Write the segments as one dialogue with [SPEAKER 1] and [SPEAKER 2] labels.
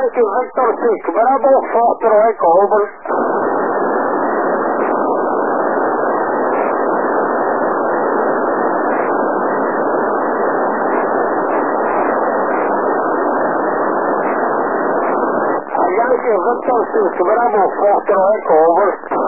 [SPEAKER 1] Yankee Victor 6, Bravo, Foster Echo, over. Yankee Victor 6, Bravo, Foster Echo, over.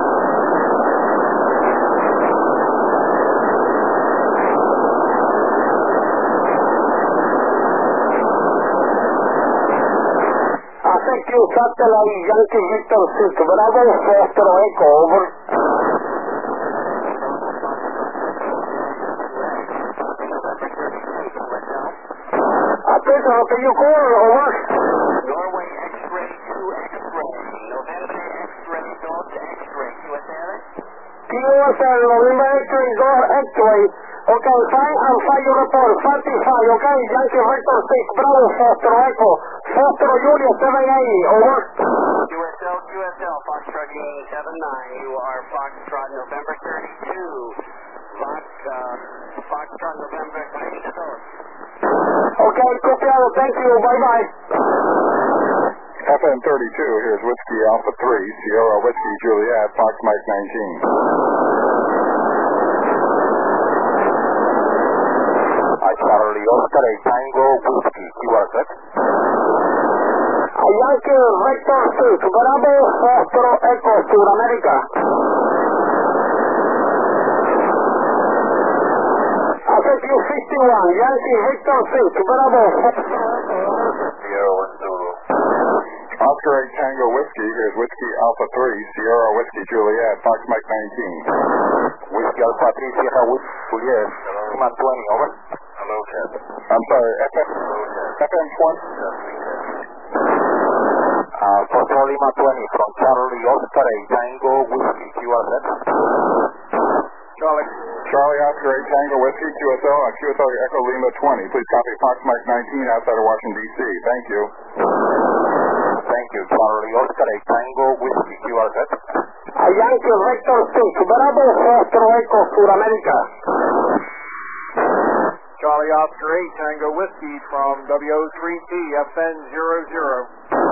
[SPEAKER 1] Satellite Yankee Victor 6, Bravo, Foster Echo, over. Attention, can you call, over?
[SPEAKER 2] Norway X-ray to X-ray, November X-ray, North to X-ray, QSL?
[SPEAKER 1] QSL, November X-ray, North X-ray. Okay, fine, and fire your report, 45, okay, Yankee Victor 6, Bravo, Foster Echo, Foster Julia 780, over.
[SPEAKER 2] QSL, Foxtrot Union 79, you are Foxtrot November 32, Foxtrot November 32.
[SPEAKER 1] Okay, copiado, thank you, bye-bye.
[SPEAKER 3] FM 32, here's Whiskey Alpha 3, Sierra Whiskey Juliet, Fox Mike 19.
[SPEAKER 2] Charlie Oscar, Tango, Whiskey, you are set.
[SPEAKER 1] Yankee Victor 6, Bravo, Foster Echo, Sudamérica. Affect you 51, Yankee Victor 6, Bravo, Foster Echo.
[SPEAKER 3] Oscar 8 Tango Whiskey, here's Whiskey Alpha 3, Sierra Whiskey Juliet, Fox Mike 19.
[SPEAKER 2] Whiskey Alpha 3, Sierra Whiskey Juliet, Lima 20, over. Hello, Captain.
[SPEAKER 3] I'm sorry, FM 20?
[SPEAKER 2] Control Lima 20 from Charlie Oscar 8 Tango Whiskey, you are set.
[SPEAKER 3] Charlie Oscar 8 Tango Whiskey, QSL, QSL Echo Lima 20. Please copy Fox Mike 19 outside of Washington, D.C. Thank you.
[SPEAKER 2] Thank you, Charlie Oscar 8 Tango Whiskey, you are set.
[SPEAKER 1] Yankee Victor 6, Bravo, Foster Echo, Sudamérica.
[SPEAKER 4] Charlie Oscar 8 Tango Whiskey from WO3T FN 00.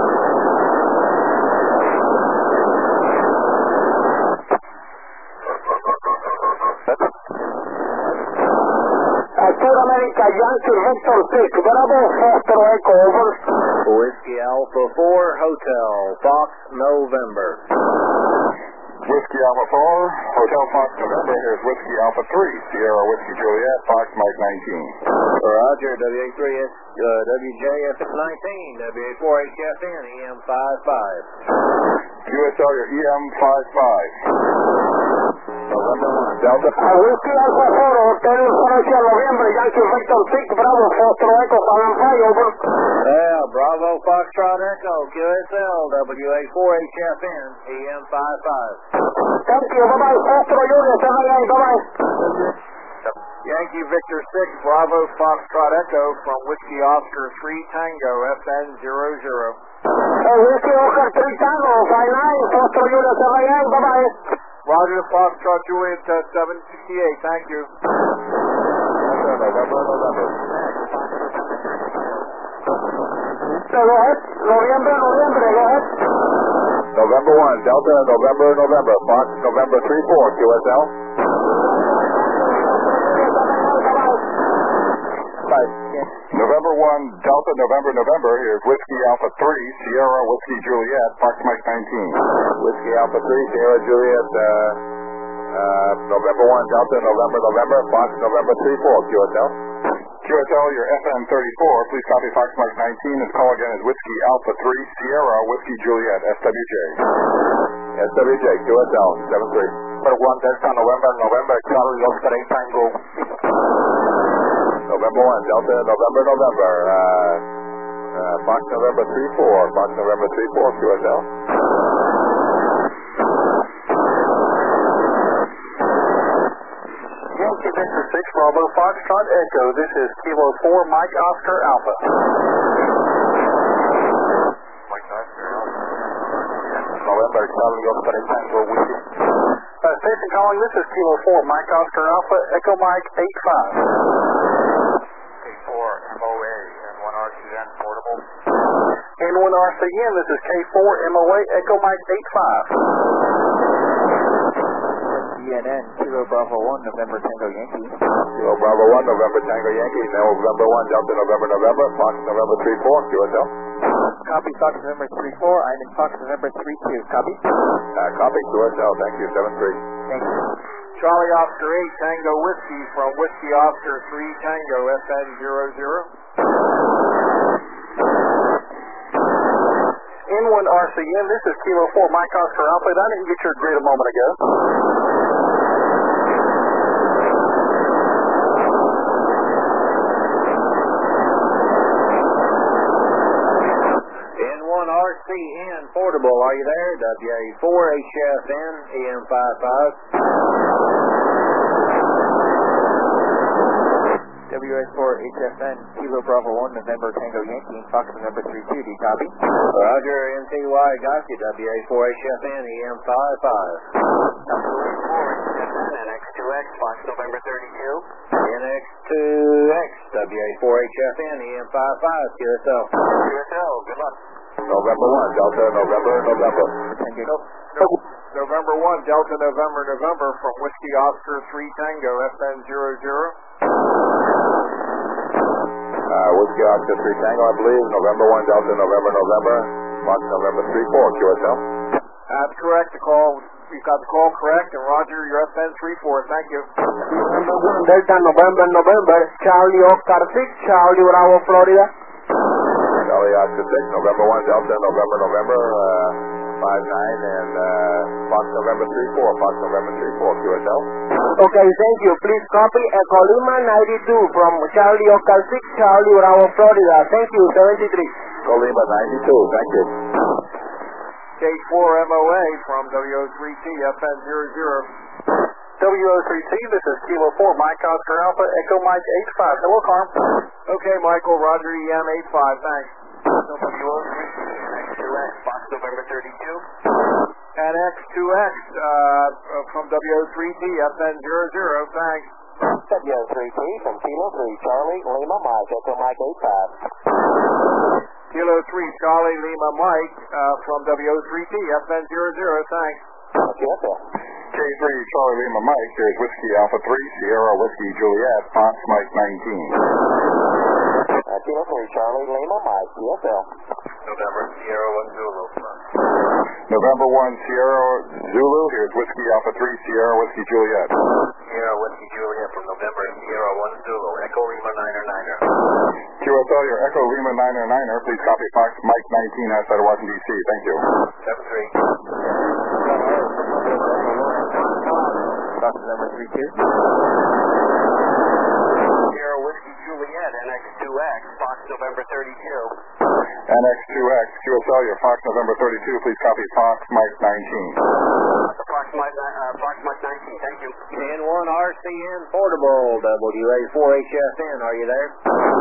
[SPEAKER 1] Sudamérica, Yankee Victor 6, Bravo, Foster Echo, over.
[SPEAKER 5] Whiskey Alpha 4, Hotel, Fox, November.
[SPEAKER 3] Whiskey Alpha 4, Hotel Fox November, here's Whiskey Alpha 3, Sierra Whiskey Juliet, Fox Mike 19.
[SPEAKER 5] Roger, WA3S, WJFF 19, WA4HFN, EM55.
[SPEAKER 3] QSL, your EM55.
[SPEAKER 5] November 1, Delta.
[SPEAKER 1] Whiskey Alpha 4, Hotel Francia, November, Yankee Victor 6, Bravo, Foster Echo, San Antonio, over.
[SPEAKER 5] Yeah, Bravo, Foxtrot Echo, QSL, WA4HFN, EM55.
[SPEAKER 1] Thank you, bye-bye, Foster Julia 780, bye-bye.
[SPEAKER 4] Yankee Victor 6, Bravo, Foxtrot Echo from Whiskey Oscar 3 Tango, FN 00.
[SPEAKER 1] Whiskey Oscar 3 Tango, 59, Foster Julia 780, bye-bye.
[SPEAKER 4] Roger, Foxtrot Juliet 768, thank you.
[SPEAKER 3] November.
[SPEAKER 1] Go ahead, November, go ahead.
[SPEAKER 3] November 1, Delta, November, Fox, November 34, QSL. November 1, Delta, November, here's Whiskey Alpha 3, Sierra Whiskey Juliet, Fox Mike 19.
[SPEAKER 5] Whiskey Alpha 3, Sierra Juliet, November 1, Delta, November, Fox, November 34, QSL.
[SPEAKER 3] QSL, your FM 34, please copy Fox Mike 19. His call again is Whiskey Alpha 3, Sierra Whiskey Juliet, SWJ.
[SPEAKER 5] SWJ, QSL, 73.
[SPEAKER 2] Number 1, Delta, November, Charlie Oscar 8 Tango.
[SPEAKER 5] November 1, Delta, November, Fox November 34, Fox November 34, QSL.
[SPEAKER 1] Yankee Victor 6, Bravo, Foxtrot Echo, this is Kilo 4, Mike Oscar Alpha.
[SPEAKER 2] Mike Oscar Alpha. November, Charlie Oscar 8 Tango Whiskey.
[SPEAKER 1] Station calling, this is Kilo 4, Mike Oscar Alpha, Echo Mike 85.
[SPEAKER 2] K4 MOA and 1 RQN portable.
[SPEAKER 1] N1RCN, this is K4MOA, Echo Mike 85.
[SPEAKER 2] CNN, Kilo Bravo 1, November Tango Yankee.
[SPEAKER 5] Kilo Bravo 1, November Tango Yankee, November 1, Delta November November, Fox November 34, QSL.
[SPEAKER 2] Copy, Fox November 34, I'm in Fox November 32. Copy?
[SPEAKER 5] Copy, QSL, thank you, 73.
[SPEAKER 2] Thank you.
[SPEAKER 4] Charlie Oscar 8 Tango Whiskey from Whiskey Oscar 3 Tango FN 00.
[SPEAKER 1] N1RCN, this is Kilo 4 Mike Oscar Alpha. I didn't get your grid a moment ago.
[SPEAKER 4] N1RCN Portable, are you there? WA4HFN EM55.
[SPEAKER 2] WA4HFN, Kilo Bravo 1, November Tango Yankee, Fox November 32. Do you copy?
[SPEAKER 4] Roger, MTY, got you. WA4HFN EM55.
[SPEAKER 2] NX2X, Fox November 32.
[SPEAKER 4] NX2X, WA4HFN EM55, QSL.
[SPEAKER 2] QSL, good luck.
[SPEAKER 5] November 1, Delta November November.
[SPEAKER 4] November 1, Delta November November from Whiskey Oscar 3 Tango FN 00.
[SPEAKER 5] Whiskey Oscar 3 Tango, I believe, November 1, Delta November November, Fox November 34, QSL.
[SPEAKER 4] That's correct, we've got the call correct, and Roger, your FN 34, thank you.
[SPEAKER 1] November 1, Delta November November, Charlie Oscar 6, Charlie Bravo, Florida.
[SPEAKER 5] Charlie Oscar 6, November 1, Delta November November, 59, and Fox November 34, Fox November 34, QSL.
[SPEAKER 1] Okay, thank you. Please copy Echo Lima 92 from Charlie Oscar 6, Charlie Bravo, Florida. Thank you, 73.
[SPEAKER 5] Echo Lima 92, thank you.
[SPEAKER 4] K4MOA from WO3T FN 00.
[SPEAKER 1] WO3T, this is Kilo 4 Mike Oscar Alpha, Echo Mike 85. Hello, Carm.
[SPEAKER 4] Okay, Michael, Roger, EM85, thanks.
[SPEAKER 2] WO3T, NX2X, Fox November 32.
[SPEAKER 4] And X2X from WO3T FN 00, thanks.
[SPEAKER 1] WO3T from Kilo 3 Charlie Lima Mike, Echo Mike 85.
[SPEAKER 4] Kilo 3 Charlie Lima Mike from WO3T FN 00, thanks.
[SPEAKER 3] K3 Charlie Lima Mike, here's Whiskey Alpha 3, Sierra Whiskey Juliet, Fox Mike 19.
[SPEAKER 1] Kilo 3 Charlie Lima Mike, QSL.
[SPEAKER 2] November Sierra 1 Zulu.
[SPEAKER 3] November 1 Sierra Zulu, here's Whiskey Alpha 3, Sierra Whiskey Juliet.
[SPEAKER 2] Sierra Whiskey Juliet from November Sierra 1 Zulu, Echo Lima 9er.
[SPEAKER 3] QSL, your Echo Lima 9er, please copy Fox Mike 19 outside of Washington, D.C. Thank you.
[SPEAKER 2] 73.
[SPEAKER 6] Fox number 32.
[SPEAKER 2] Sierra Whiskey Juliet, NX2X, Fox November 32.
[SPEAKER 3] NX2X, QSL, your Fox November 32, please copy Fox Mike 19.
[SPEAKER 2] Fox Mike 19, thank you.
[SPEAKER 4] N1RCN Portable, WA4HFN, are you there?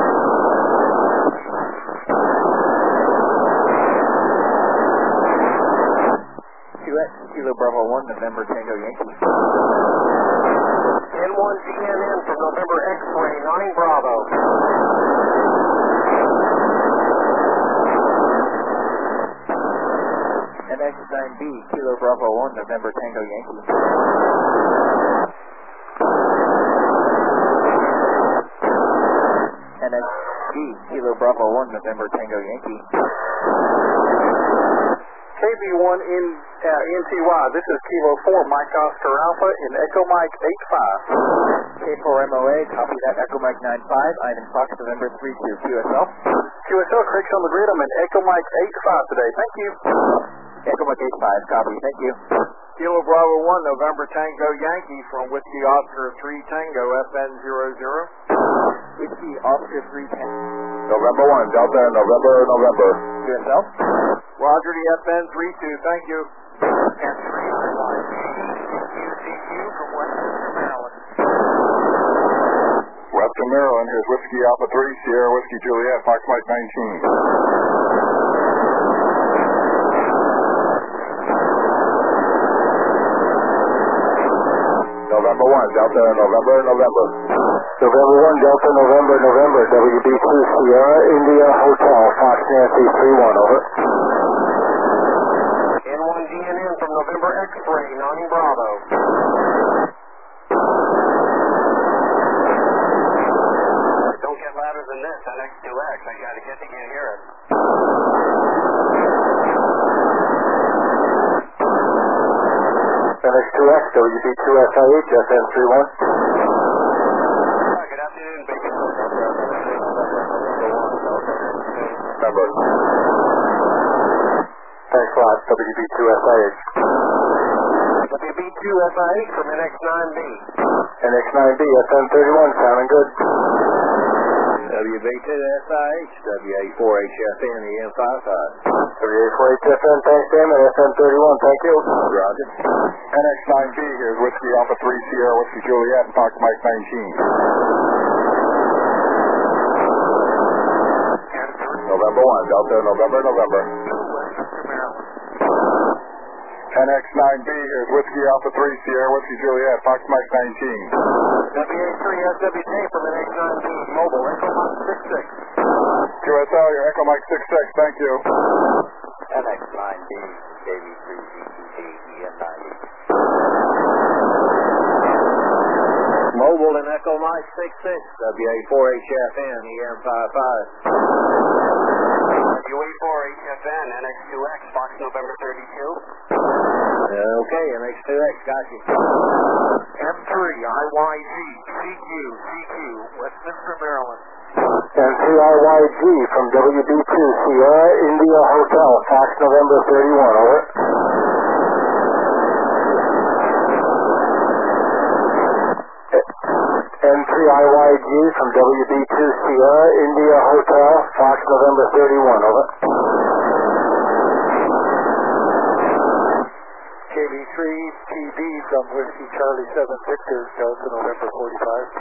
[SPEAKER 6] Kilo Bravo 1, November Tango Yankee.
[SPEAKER 1] N1 CNN from November X-Ray 9 Bravo.
[SPEAKER 6] NX9B, Kilo Bravo 1, November Tango Yankee. NXB, Kilo Bravo 1, November Tango Yankee.
[SPEAKER 1] KB1 in NTY, this is Kilo 4, Mike Oscar Alpha in Echo Mike 85.
[SPEAKER 6] K4MOA, copy that, Echo Mike 95, I'm in Fox November 32, QSL.
[SPEAKER 1] QSL, Craig's on the grid, I'm in Echo Mike 85 today, thank you.
[SPEAKER 6] Echo Mike 85, copy, thank you.
[SPEAKER 4] Kilo Bravo 1, November Tango Yankee from Whiskey Oscar 3 Tango, FN 00.
[SPEAKER 6] Whiskey Oscar 3 Tango.
[SPEAKER 5] November 1, Delta, November.
[SPEAKER 6] QSL.
[SPEAKER 4] Roger, the FN 32, thank you.
[SPEAKER 2] And 391, UCQ from Western Maryland.
[SPEAKER 3] Western Maryland, here's Whiskey Alpha 3, Sierra Whiskey Juliet, Fox Mike 19.
[SPEAKER 5] November 1, Delta, November.
[SPEAKER 1] November 1, Delta, November, November, WB2 Sierra, India Hotel, Fox Nancy 31, over.
[SPEAKER 4] N1 DNN from November X-ray, 9 Bravo.
[SPEAKER 2] Don't get louder than this, NX2X. I gotta get to hear it.
[SPEAKER 1] NX2X, WB2 SIH, FN31.
[SPEAKER 2] Good afternoon, Big
[SPEAKER 3] Number.
[SPEAKER 1] Thanks a lot, WB2 SIH.
[SPEAKER 4] WB2 SIH from NX9B.
[SPEAKER 1] NX9B, FN31, sounding good.
[SPEAKER 6] WB2 SIH, WA4HFN, EM55.
[SPEAKER 1] WA4HFN, thanks Damon, FN31, thank you.
[SPEAKER 6] Roger.
[SPEAKER 3] NX9B, here's Whiskey Alpha 3 Sierra Whiskey Juliet and Fox Mike 19.
[SPEAKER 5] November 1, Delta, November, November.
[SPEAKER 3] NX9B, here's Whiskey Alpha 3 Sierra Whiskey Juliet, Fox Mike 19.
[SPEAKER 4] WA3 SWJ from NX9B, mobile, Echo Mike 66.
[SPEAKER 3] QSL, your Echo Mike 66, thank you.
[SPEAKER 6] NX9B, KB3GTG, EM90. Mobile and Echo Mike 66, WA4HFN, EM55.
[SPEAKER 2] WA4HFN, NX2X, Fox November 32.
[SPEAKER 6] Okay, NX2X, got you.
[SPEAKER 4] M3 IYG, CQ, Westminster, Maryland.
[SPEAKER 1] M3IYG from WB2 Sierra, India Hotel, Fox November 31, over. M3IYG from WB2 Sierra, India Hotel, Fox November 31, over. KB3TB from Whiskey Charlie 7 Victor, Delta November 45.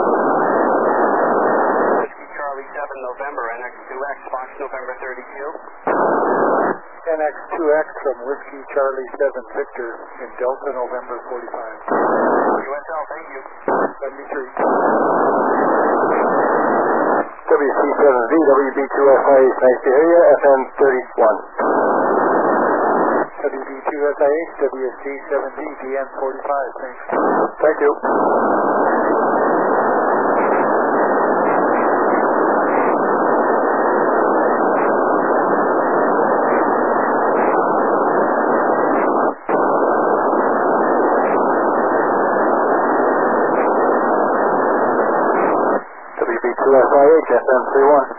[SPEAKER 2] Whiskey Charlie 7 November, NX2X, Fox November 32.
[SPEAKER 1] NX2X from Whiskey Charlie 7 Victor in Delta November 45.
[SPEAKER 2] QSL, thank you.
[SPEAKER 1] 73. WC7V, WB2SIH, nice to hear you, FN31. WB2SIH, WSG7D, DN45, thanks. Thank you. WB2SIH, FM31.